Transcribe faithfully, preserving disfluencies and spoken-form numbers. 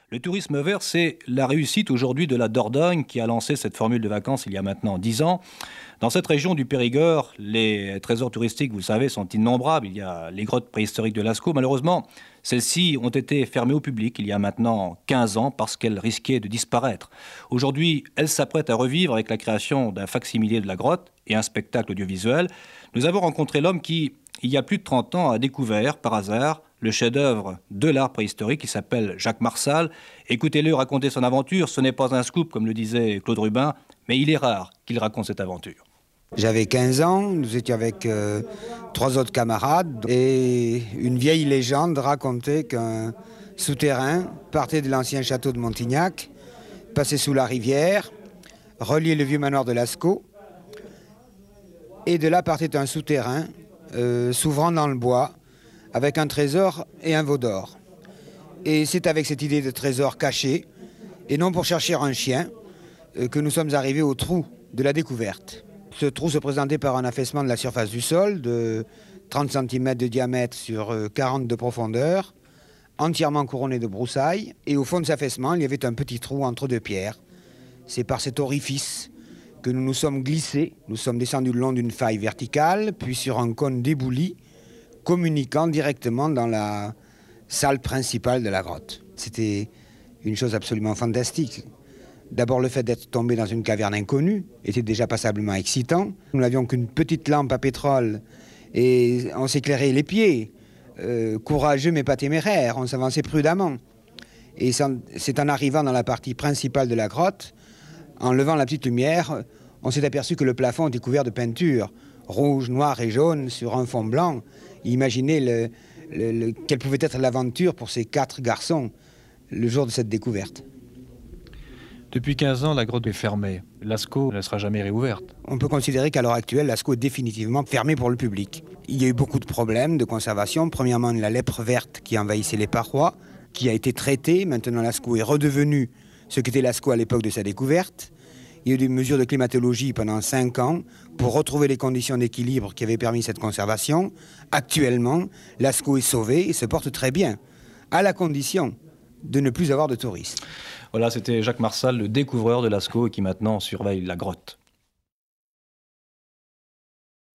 Le tourisme vert, c'est la réussite aujourd'hui de la Dordogne qui a lancé cette formule de vacances il y a maintenant dix ans. Dans cette région du Périgord, les trésors touristiques, vous le savez, sont innombrables. Il y a les grottes préhistoriques de Lascaux. Malheureusement, celles-ci ont été fermées au public il y a maintenant quinze ans parce qu'elles risquaient de disparaître. Aujourd'hui, elles s'apprêtent à revivre avec la création d'un facsimilé de la grotte et un spectacle audiovisuel. Nous avons rencontré l'homme qui, il y a plus de trente ans, a découvert, par hasard, le chef-d'œuvre de l'art préhistorique qui s'appelle Jacques Marsal. Écoutez-le raconter son aventure. Ce n'est pas un scoop, comme le disait Claude Rubin, mais il est rare qu'il raconte cette aventure. J'avais quinze ans, nous étions avec euh, trois autres camarades et une vieille légende racontait qu'un souterrain partait de l'ancien château de Montignac, passait sous la rivière, reliait le vieux manoir de Lascaux et de là partait un souterrain euh, s'ouvrant dans le bois avec un trésor et un veau d'or. Et c'est avec cette idée de trésor caché et non pour chercher un chien euh, que nous sommes arrivés au trou de la découverte. Ce trou se présentait par un affaissement de la surface du sol de trente centimètres de diamètre sur quarante de profondeur, entièrement couronné de broussailles. Et au fond de cet affaissement, il y avait un petit trou entre deux pierres. C'est par cet orifice que nous nous sommes glissés. Nous sommes descendus le long d'une faille verticale, puis sur un cône débouli, communiquant directement dans la salle principale de la grotte. C'était une chose absolument fantastique. D'abord, le fait d'être tombé dans une caverne inconnue était déjà passablement excitant. Nous n'avions qu'une petite lampe à pétrole et on s'éclairait les pieds. Euh, courageux mais pas téméraire, on s'avançait prudemment. Et c'est en arrivant dans la partie principale de la grotte, en levant la petite lumière, on s'est aperçu que le plafond était couvert de peinture, rouge, noir et jaune, sur un fond blanc. Imaginez le, le, le, quelle pouvait être l'aventure pour ces quatre garçons le jour de cette découverte. Depuis quinze ans, la grotte est fermée. Lascaux ne sera jamais réouverte. On peut considérer qu'à l'heure actuelle, Lascaux est définitivement fermé pour le public. Il y a eu beaucoup de problèmes de conservation. Premièrement, la lèpre verte qui envahissait les parois, qui a été traitée. Maintenant, Lascaux est redevenu ce qu'était Lascaux à l'époque de sa découverte. Il y a eu des mesures de climatologie pendant cinq ans pour retrouver les conditions d'équilibre qui avaient permis cette conservation. Actuellement, Lascaux est sauvé et se porte très bien, à la condition de ne plus avoir de touristes. Voilà, c'était Jacques Marsal, le découvreur de Lascaux et qui maintenant surveille la grotte.